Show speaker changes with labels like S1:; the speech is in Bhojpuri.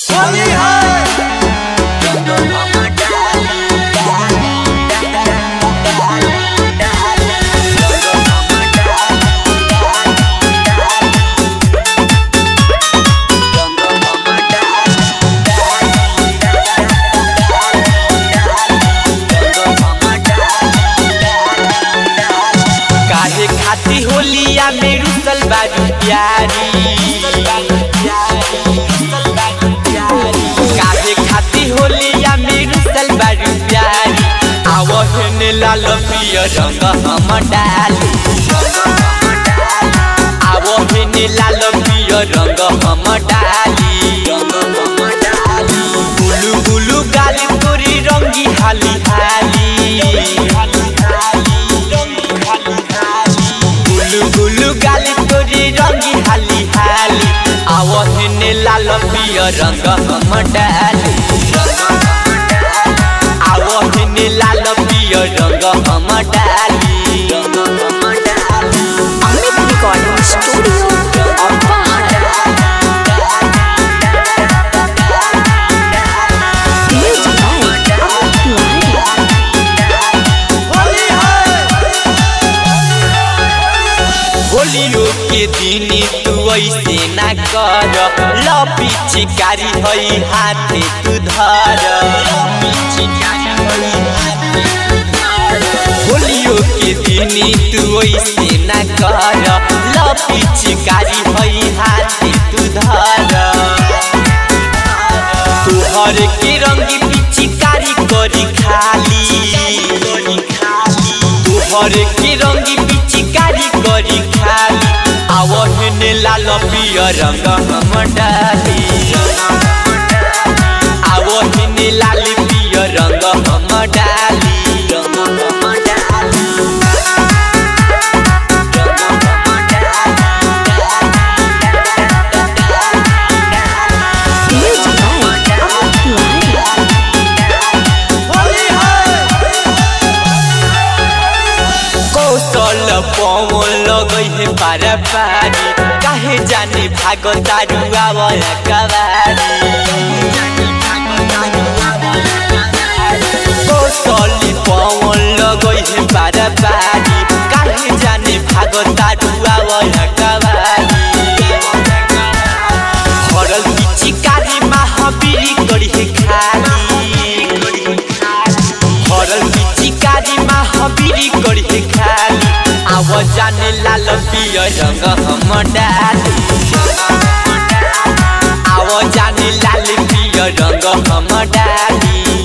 S1: होली है काहे खाती होलिया में रुसल बारू प्यारी काहे खाती होलिया में रुसल बारू प्यारी आवहने लाल पियर रंग हम डाली आवहने लाल पियर रंग हम डाली गुलू गुलू गाली तोरी रंगी हाली हाली गुलू गुलू गाली तोरी रंगी हाली हाली आवहने लाल पियर रंग हम डाली आवहने लाल पियर रंग हम डाली
S2: अमित रिकॉर्डिंग स्टूडियो अपाहर तेज भाई
S1: होलियो के दिन तू ऐसे ना कर लपी चिकारी हई हाथे तू धर होलियो के दिन तू ऐसे ना कर लपी चिकारी हई हाथे तू धर तुहर के रंगी पिचिकारी करी खाली तुहर के रंगी पिचिकारी करी खाली आवहने लाल पियर रंग हम डाली आवहने लाल पियर रंग हम डाली
S2: तेज भाई
S1: कौशल पवन लगई है पारा पारी काहे जाने भाग तारू आवया कवारी कौशल पवन लगई है पारा पारी काहे जाने भाग तारू आवया कवारी हरल पिचिकारी महावीरी करी है खाली हरल पिचिकारी महावीरी करी है खाली आव जाने लाल पियर रंग हम डाली आव जाने लाल पियर रंग हम डाली